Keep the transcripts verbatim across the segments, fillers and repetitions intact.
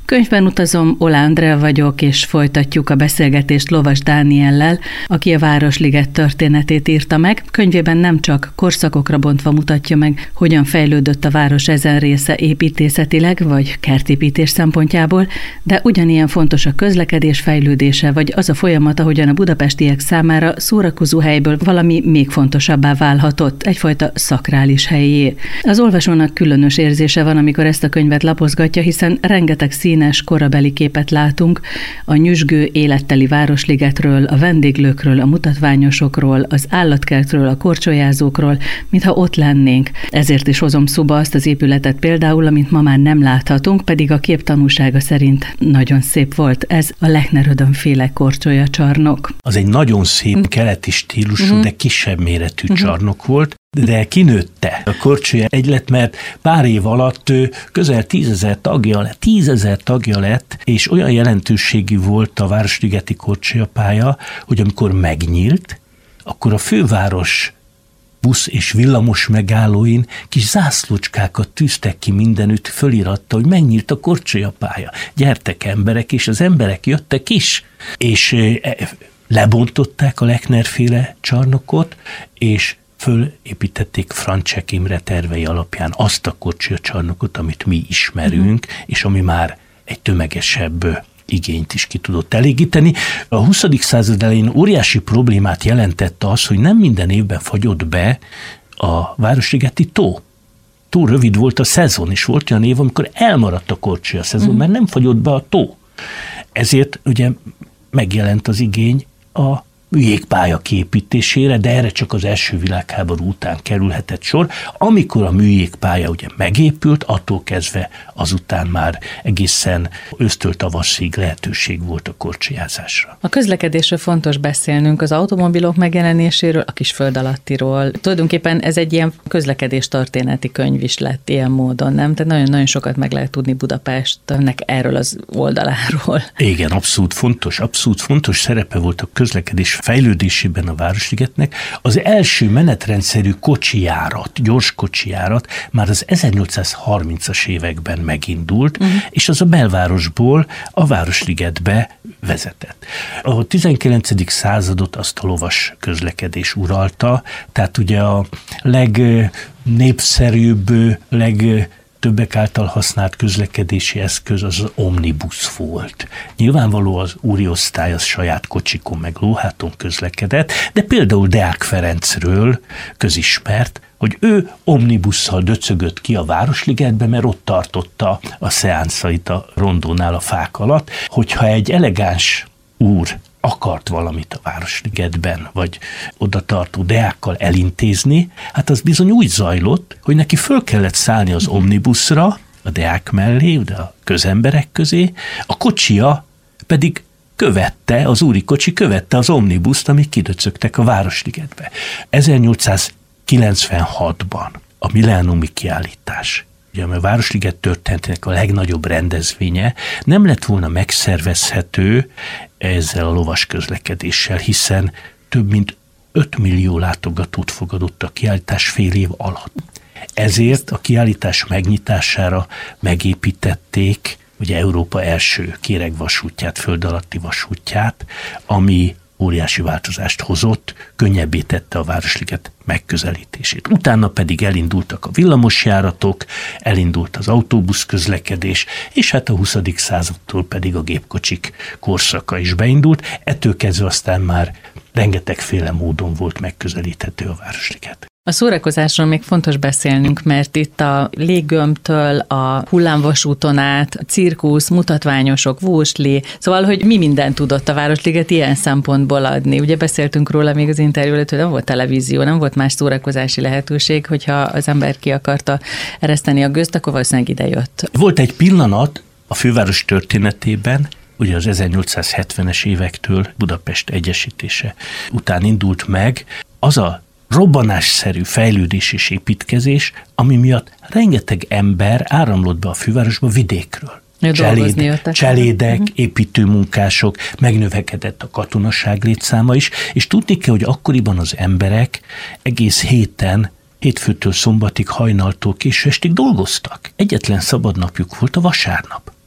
Könyvben utazom, Oláh Andrea vagyok, és folytatjuk a beszélgetést Lovas Dániellel, aki a Városliget történetét írta meg. Könyvében nem csak korszakokra bontva mutatja meg, hogyan fejlődött a város ezen része építészetileg, vagy kertépítés szempontjából, de ugyanilyen fontos a közlekedés fejlődése, vagy az a folyamat, ahogyan a budapestiek számára szórakozó helyből valami még fontosabbá válhatott, egyfajta szakrális helyé. Az olvasónak különös érzése van, amikor ezt a könyvet lapozgatja, hiszen rengeteg szín korabeli képet látunk a nyüzsgő életteli Városligetről, a vendéglőkről, a mutatványosokról, az állatkertről, a korcsolyázókról, mintha ott lennénk. Ezért is hozom szóba azt az épületet például, amit ma már nem láthatunk, pedig a kép tanúsága szerint nagyon szép volt. Ez a Lechner-Ödön-féle korcsolyacsarnok. Az egy nagyon szép keleti stílusú, uh-huh. de kisebb méretű uh-huh. csarnok volt, de kinőtte a korcsolya egylet, mert pár év alatt közel tízezer tagja lett, tízezer tagja lett, és olyan jelentőségű volt a városligeti korcsolyapálya, hogy amikor megnyílt, akkor a főváros busz és villamos megállóin kis zászlócskákat tűztek ki mindenütt, föliratta, hogy megnyílt a korcsolyapálya. Gyertek emberek, és az emberek jöttek is, és lebontották a Lechner-féle csarnokot, és fölépítették Francsek Imre tervei alapján azt a korcsolyacsarnokot, amit mi ismerünk, uh-huh. és ami már egy tömegesebb igényt is ki tudott elégíteni. A huszadik század elején óriási problémát jelentett az, hogy nem minden évben fagyott be a Városligeti tó. Túl rövid volt a szezon, és volt olyan év, amikor elmaradt a korcsolya szezon, uh-huh. mert nem fagyott be a tó. Ezért ugye megjelent az igény a műjégpálya kiépítésére, de erre csak az első világháború után kerülhetett sor. Amikor a műjégpálya ugye megépült, attól kezdve azután már egészen ősztől tavaszig lehetőség volt a korcsolyázásra. A közlekedésről fontos beszélnünk, az automobilok megjelenéséről, a kisföld alattiról. Tulajdonképpen ez egy ilyen közlekedés történeti könyv is lett ilyen módon, nem? Tehát nagyon-nagyon sokat meg lehet tudni Budapestnek erről az oldaláról. Igen, abszolút fontos, abszolút fontos szerepe volt a közlekedés fejlődésében a Városligetnek. Az első menetrendszerű kocsijárat, gyors kocsijárat már az ezernyolcszázharmincas években megindult, uh-huh. és az a belvárosból a Városligetbe vezetett. A tizenkilencedik századot azt a lovas közlekedés uralta, tehát ugye a legnépszerűbb, leg többek által használt közlekedési eszköz az az omnibus volt. Nyilvánvaló az úriosztály az saját kocsikon meg lóháton közlekedett, de például Deák Ferencről közismert, hogy ő omnibusszal döcögött ki a Városligetbe, mert ott tartotta a szeánszait a rondónál a fák alatt, hogyha egy elegáns úr akart valamit a Városligetben, vagy oda tartó deákkal elintézni, hát az bizony úgy zajlott, hogy neki föl kellett szállni az omnibuszra, a deák mellé, de a közemberek közé, a kocsia pedig követte, az úri kocsi követte az omnibuszt, amik kidöcögtek a Városligetbe. ezernyolcszázkilencvenhatban a millenniumi kiállítás, ugye a Városliget történetének a legnagyobb rendezvénye, nem lett volna megszervezhető ezzel a lovas közlekedéssel, hiszen több mint öt millió látogatót fogadott a kiállítás fél év alatt. Ezért a kiállítás megnyitására megépítették ugye Európa első kéregvasútját, föld alatti vasútját, ami óriási változást hozott, könnyebbé tette a Városliget megközelítését. Utána pedig elindultak a villamosjáratok, elindult az autóbusz közlekedés, és hát a huszadik századtól pedig a gépkocsik korszaka is beindult. Ettől kezdve aztán már rengetegféle módon volt megközelíthető a Városliget. A szórakozásról még fontos beszélnünk, mert itt a léggömbtől a hullámvasúton át, a cirkusz, mutatványosok, vósli, szóval, hogy mi mindent tudott a Városliget ilyen szempontból adni. Ugye beszéltünk róla még az interjú előtt, hogy nem volt televízió, nem volt más szórakozási lehetőség, hogyha az ember ki akarta ereszteni a gőzt, akkor valószínűleg ide jött. Volt egy pillanat a főváros történetében, ugye az ezernyolcszázhetvenes évektől Budapest egyesítése után indult meg, az a robbanásszerű fejlődés és építkezés, ami miatt rengeteg ember áramlott be a fővárosba vidékről. Cseléd, cselédek, uh-huh. építőmunkások, megnövekedett a katonaság létszáma is, és tudni kell, hogy akkoriban az emberek egész héten, hétfőtől szombatig, hajnaltól késő estig dolgoztak. Egyetlen szabad napjuk volt a vasárnap.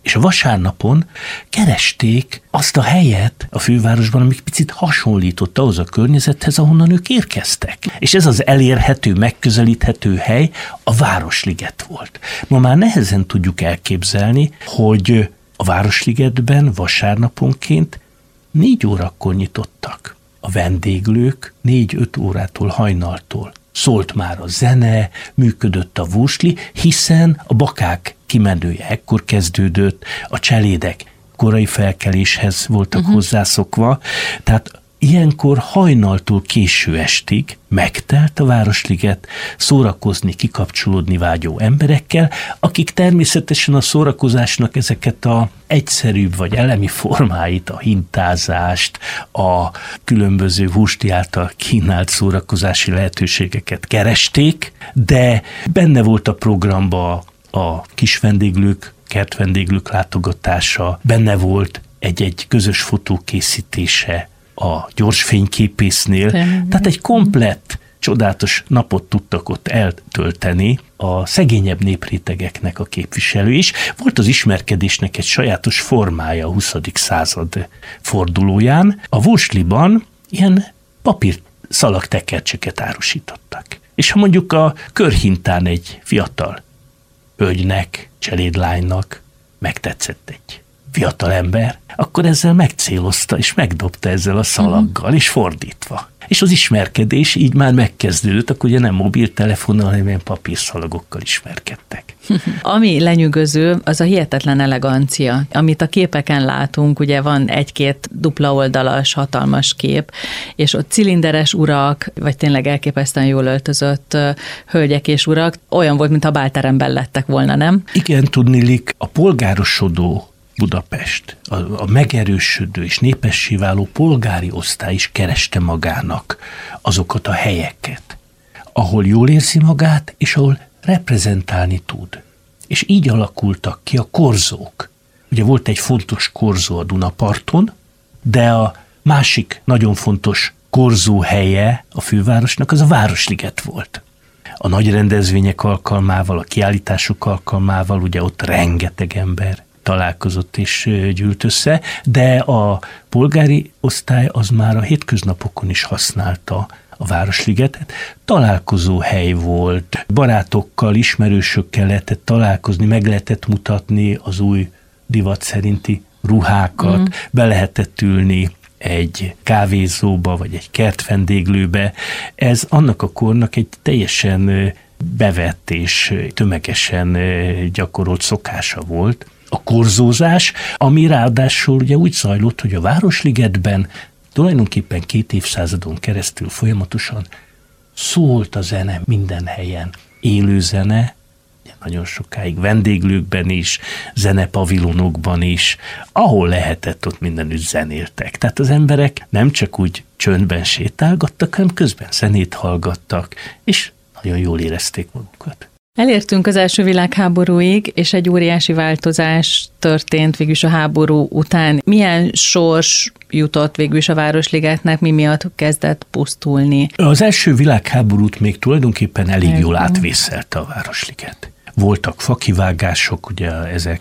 És a vasárnapon keresték azt a helyet a fővárosban, ami picit hasonlított ahhoz a környezethez, ahonnan ők érkeztek. És ez az elérhető, megközelíthető hely a Városliget volt. Ma már nehezen tudjuk elképzelni, hogy a Városligetben vasárnaponként négy órakor nyitottak. A vendéglők négy-öt órától, hajnaltól. Szólt már a zene, működött a vursli, hiszen a bakák kimenője ekkor kezdődött, a cselédek korai felkeléshez voltak uh-huh. hozzászokva, tehát ilyenkor hajnaltól késő estig megtelt a Városliget szórakozni, kikapcsolódni vágyó emberekkel, akik természetesen a szórakozásnak ezeket a egyszerűbb vagy elemi formáit, a hintázást, a különböző vursli által kínált szórakozási lehetőségeket keresték, de benne volt a programba a kis vendéglők, kertvendéglők látogatása, benne volt egy-egy közös fotó készítése a gyors fényképésznél, tehát egy komplett, csodálatos napot tudtak ott eltölteni a szegényebb néprétegeknek a képviselő is. Volt az ismerkedésnek egy sajátos formája a huszadik század fordulóján. A vursliban ilyen papír szalagtekercseket árusítottak. És ha mondjuk a körhintán egy fiatal hölgynek, cselédlánynak megtetszett egy fiatal ember, akkor ezzel megcélozta, és megdobta ezzel a szalaggal, uh-huh. és fordítva. És az ismerkedés így már megkezdődött, akkor ugye nem mobiltelefonnal, hanem ilyen papírszalagokkal ismerkedtek. Ami lenyűgöző, az a hihetetlen elegancia, amit a képeken látunk, ugye van egy-két dupla oldalas, hatalmas kép, és ott cilinderes urak, vagy tényleg elképesztően jól öltözött hölgyek és urak, olyan volt, mintha bálteremben lettek volna, nem? Igen, tudniillik, a polgárosodó Budapest, a, a megerősödő és népessé váló polgári osztály is kereste magának azokat a helyeket, ahol jól érzi magát, és ahol reprezentálni tud. És így alakultak ki a korzók. Ugye volt egy fontos korzó a Dunaparton, de a másik nagyon fontos korzó helye a fővárosnak az a Városliget volt. A nagy rendezvények alkalmával, a kiállítások alkalmával, ugye ott rengeteg ember találkozott és gyűlt össze, de a polgári osztály az már a hétköznapokon is használta a Városligetet. Találkozó hely volt, barátokkal, ismerősökkel lehetett találkozni, meg lehetett mutatni az új divat szerinti ruhákat, mm. be lehetett ülni egy kávézóba, vagy egy kertvendéglőbe. Ez annak a kornak egy teljesen bevett és tömegesen gyakorolt szokása volt. A korzózás, ami ráadásul ugye úgy zajlott, hogy a Városligetben tulajdonképpen két évszázadon keresztül folyamatosan szólt a zene minden helyen. Élő zene, nagyon sokáig vendéglőkben is, zenepavilonokban is, ahol lehetett, ott mindenütt zenéltek. Tehát az emberek nem csak úgy csöndben sétálgattak, hanem közben zenét hallgattak, és nagyon jól érezték magukat. Elértünk az első világháborúig, és egy óriási változás történt végülis a háború után. Milyen sors jutott végülis a Városligetnek, mi miatt kezdett pusztulni? Az első világháborút még tulajdonképpen elég jól átvészelte a Városliget. Voltak fakivágások, ugye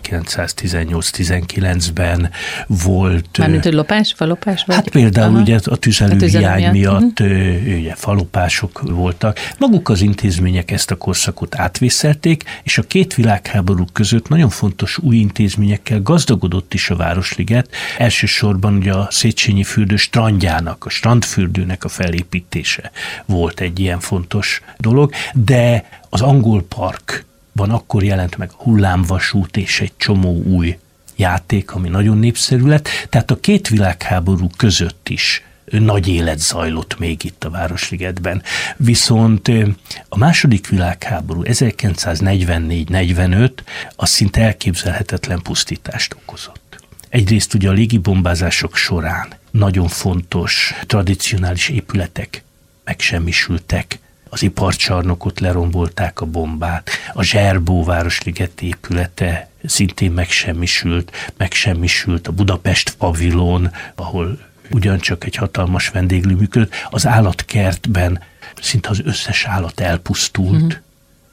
ezerkilencszáztizennyolc-tizenkilencben volt... Mármint, hogy lopás, falopás? Vagy? Hát például Aha. ugye a tüzelőhiány miatt uh-huh. ugye, falopások voltak. Maguk az intézmények ezt a korszakot átvészelték, és a két világháború között nagyon fontos új intézményekkel gazdagodott is a Városliget. Elsősorban ugye a Széchenyi fürdő strandjának, a strandfürdőnek a felépítése volt egy ilyen fontos dolog, de az Angol Park van akkor jelent meg a hullámvasút és egy csomó új játék, ami nagyon népszerű lett. Tehát a két világháború között is nagy élet zajlott még itt a Városligetben. Viszont a második világháború ezerkilencszáznegyvennégy negyvenöt az szinte elképzelhetetlen pusztítást okozott. Egyrészt ugye a légibombázások során nagyon fontos, tradicionális épületek megsemmisültek, az iparcsarnokot lerombolták a bombát, a Zserbó Városliget épülete szintén megsemmisült, megsemmisült a Budapest pavilon, ahol ugyancsak egy hatalmas vendéglő működött, az állatkertben szinte az összes állat elpusztult, uh-huh.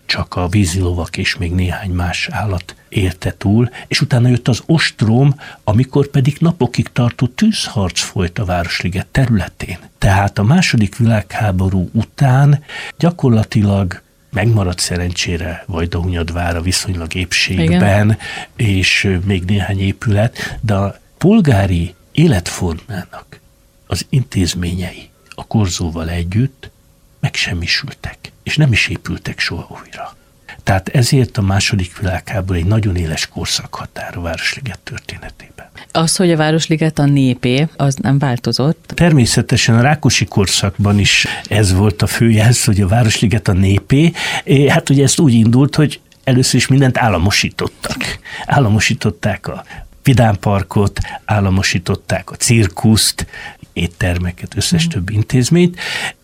csak a vízilovak és még néhány más állat érte túl, és utána jött az ostrom, amikor pedig napokig tartó tűzharc folyt a Városliget területén. Tehát a második világháború után gyakorlatilag megmaradt szerencsére Vajdahunyadvár viszonylag épségben, igen, és még néhány épület, de a polgári életformának az intézményei a korzóval együtt megsemmisültek, és nem is épültek soha újra. Tehát ezért a második világháború egy nagyon éles korszakhatár a Városliget történetében. Az, hogy a Városliget a népé, az nem változott? Természetesen a Rákosi korszakban is ez volt a fő jelz, hogy a Városliget a népé. Hát ugye ezt úgy indult, hogy először is mindent államosítottak. Államosították a Vidámparkot, államosították a cirkuszt, éttermeket, összes mm. több intézményt,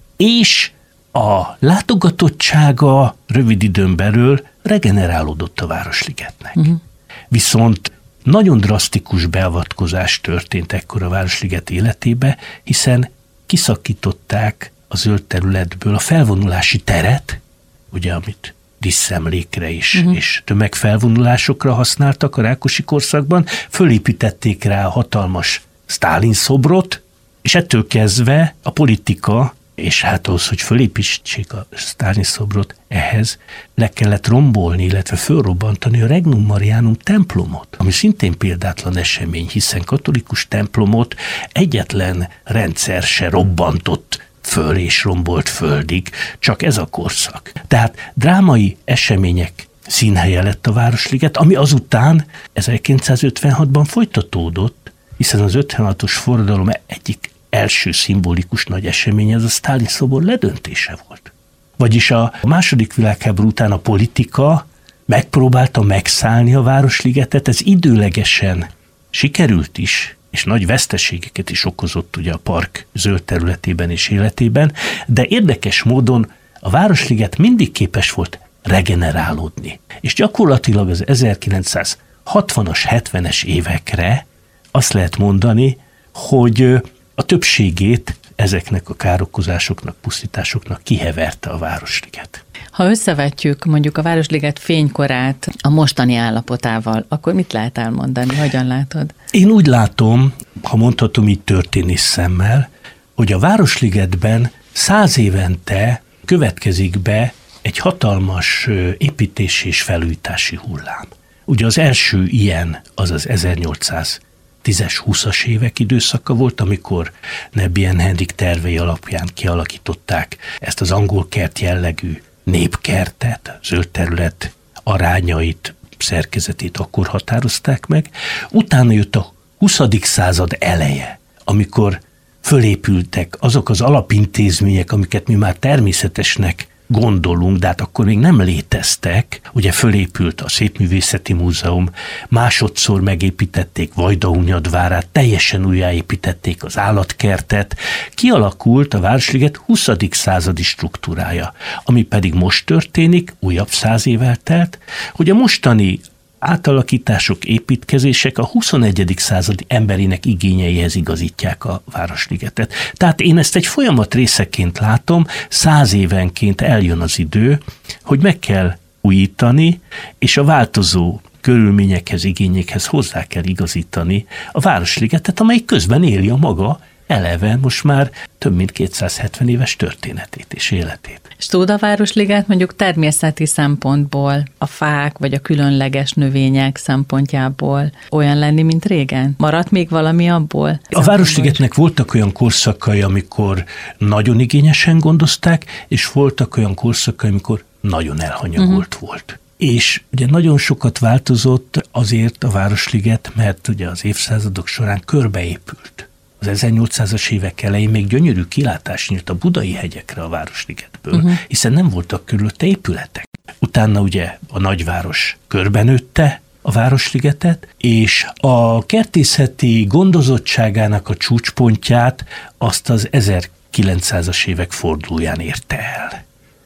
és a látogatottsága rövid időn belül regenerálódott a Városligetnek. Uh-huh. Viszont nagyon drasztikus beavatkozás történt ekkor a Városliget életébe, hiszen kiszakították a zöld területből a felvonulási teret, ugye, amit díszemlékre is, uh-huh. és tömegfelvonulásokra használtak a Rákosi korszakban, fölépítették rá a hatalmas Sztálin szobrot, és ettől kezdve a politika, és hát ahhoz, hogy fölépítsék a Sztálin szobrot, ehhez le kellett rombolni, illetve fölrobbantani a Regnum Marianum templomot, ami szintén példátlan esemény, hiszen katolikus templomot egyetlen rendszer se robbantott föl és rombolt földig, csak ez a korszak. Tehát drámai események színhelye lett a Városliget, ami azután ezerkilencszázötvenhatban folytatódott, hiszen az ötvenhatos forradalom egyik első szimbolikus nagy esemény az a Sztálin szobor ledöntése volt. Vagyis a második világháború után a politika megpróbálta megszállni a Városligetet, ez időlegesen sikerült is, és nagy veszteségeket is okozott ugye a park zöld területében és életében, de érdekes módon a Városliget mindig képes volt regenerálódni. És gyakorlatilag az ezerkilencszázhatvanas, hetvenes évekre azt lehet mondani, hogy a többségét ezeknek a károkozásoknak, pusztításoknak kiheverte a Városliget. Ha összevetjük mondjuk a Városliget fénykorát a mostani állapotával, akkor mit lehet elmondani? Hogyan látod? Én úgy látom, ha mondhatom így történész szemmel, hogy a Városligetben száz évente következik be egy hatalmas építési és felújítási hullám. Ugye az első ilyen az az ezernyolcszáztízes, húszas évek időszaka volt, amikor Nebian Henrik tervei alapján kialakították ezt az angol kert jellegű népkertet, zöld terület arányait, szerkezetét akkor határozták meg. Utána jött a huszadik század eleje, amikor fölépültek azok az alapintézmények, amiket mi már természetesnek gondolunk, de hát akkor még nem léteztek. Ugye fölépült a Szépművészeti Múzeum, másodszor megépítették Vajdahunyadvárát, teljesen újjáépítették az állatkertet, kialakult a Városliget huszadik századi struktúrája, ami pedig most történik, újabb száz év eltelt, hogy a mostani átalakítások, építkezések a huszonegyedik századi emberének igényeihez igazítják a Városligetet. Tehát én ezt egy folyamat részeként látom, száz évenként eljön az idő, hogy meg kell újítani, és a változó körülményekhez, igényekhez hozzá kell igazítani a Városligetet, amely közben éli a maga eleve most már több mint kétszázhetven éves történetét és életét. És tud a Városliget mondjuk természeti szempontból, a fák vagy a különleges növények szempontjából olyan lenni, mint régen? Maradt még valami abból? A Városligetnek voltak olyan korszakai, amikor nagyon igényesen gondozták, és voltak olyan korszakai, amikor nagyon elhanyagolt uh-huh. volt. És ugye nagyon sokat változott azért a Városliget, mert ugye az évszázadok során körbeépült. Az ezernyolcszázas évek elején még gyönyörű kilátás nyílt a Budai hegyekre a Városligetből, uh-huh. hiszen nem voltak körülötte épületek. Utána ugye a nagyváros körbenőtte a Városligetet, és a kertészeti gondozottságának a csúcspontját azt az ezerkilencszázas évek fordulóján érte el.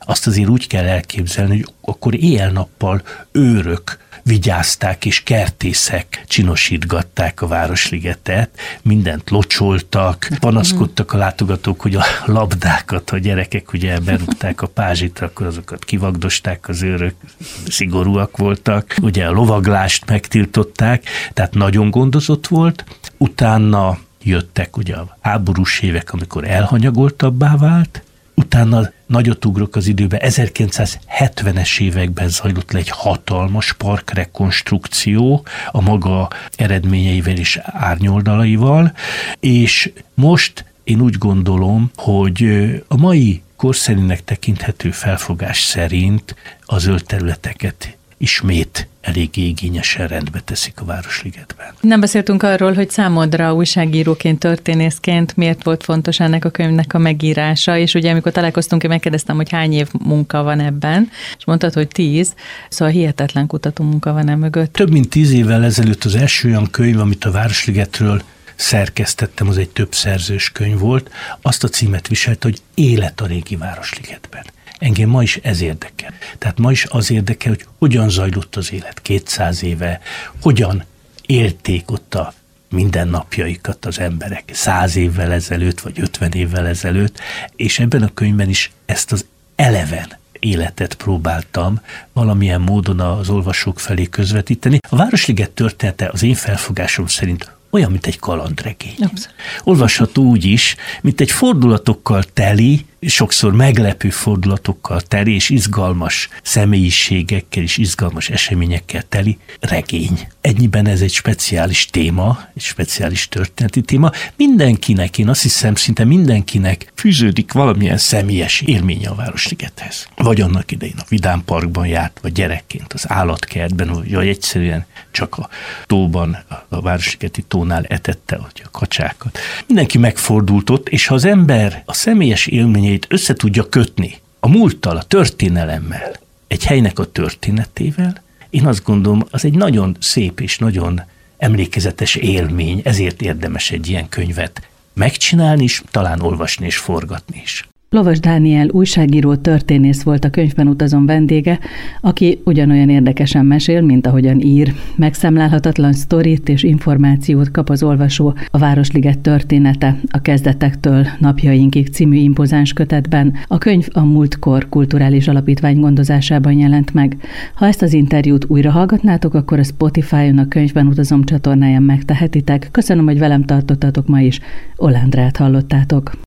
azt azért úgy kell elképzelni, hogy akkor éjjel-nappal őrök vigyázták, és kertészek csinosítgatták a Városligetet, mindent locsoltak, panaszkodtak a látogatók, hogy a labdákat, a gyerekek ugye berúgták a pázsitra, akkor azokat kivagdosták az őrök, szigorúak voltak, ugye a lovaglást megtiltották, tehát nagyon gondozott volt. Utána jöttek ugye a háborús évek, amikor elhanyagoltabbá vált, utána nagyot ugrok az időben, ezerkilencszázhetvenes években zajlott le egy hatalmas parkrekonstrukció a maga eredményeivel és árnyoldalaival, és most én úgy gondolom, hogy a mai korszerűnek tekinthető felfogás szerint a zöld területeket ismét eléggé igényesen rendbe teszik a Városligetben. Nem beszéltünk arról, hogy számodra újságíróként, történészként miért volt fontos ennek a könyvnek a megírása, és ugye amikor találkoztunk, én megkérdeztem, hogy hány év munka van ebben, és mondtad, hogy tíz, szóval hihetetlen kutató munka van e mögött. Több mint tíz évvel ezelőtt az első olyan könyv, amit a Városligetről szerkesztettem, az egy több szerzős könyv volt, azt a címet viselte, hogy Élet a régi Városligetben. Engem ma is ez érdekel. Tehát ma is az érdekel, hogy hogyan zajlott az élet kétszáz éve, hogyan élték ott a mindennapjaikat az emberek száz évvel ezelőtt, vagy ötven évvel ezelőtt, és ebben a könyvben is ezt az eleven életet próbáltam valamilyen módon az olvasók felé közvetíteni. A Városliget története az én felfogásom szerint olyan, mint egy kalandregény. Abszolút. Olvasható úgy is, mint egy fordulatokkal teli, sokszor meglepő fordulatokkal teli, és izgalmas személyiségekkel és izgalmas eseményekkel teli regény. Ennyiben ez egy speciális téma, egy speciális történeti téma. Mindenkinek, én azt hiszem, szinte mindenkinek fűződik valamilyen személyes élménye a Városligethez. Vagy annak idején a Vidám Parkban járt, vagy gyerekként az állatkertben, vagy egyszerűen csak a tóban, a Városligeti tónál etette a kacsákat. Mindenki megfordult ott, és ha az ember a személyes élményeit össze tudja kötni a múlttal, a történelemmel, egy helynek a történetével, én azt gondolom, az egy nagyon szép és nagyon emlékezetes élmény, ezért érdemes egy ilyen könyvet megcsinálni is, talán olvasni és forgatni is. Lovas Dániel újságíró, történész volt a Könyvben utazom vendége, aki ugyanolyan érdekesen mesél, mint ahogyan ír. Megszámlálhatatlan sztorit és információt kap az olvasó a Városliget története a kezdetektől napjainkig című impozáns kötetben. A könyv a Múltkor Kulturális Alapítvány gondozásában jelent meg. Ha ezt az interjút újra hallgatnátok, akkor a Spotify-on a Könyvben utazom csatornáján megtehetitek. Köszönöm, hogy velem tartottatok ma is. Olándrát hallottátok.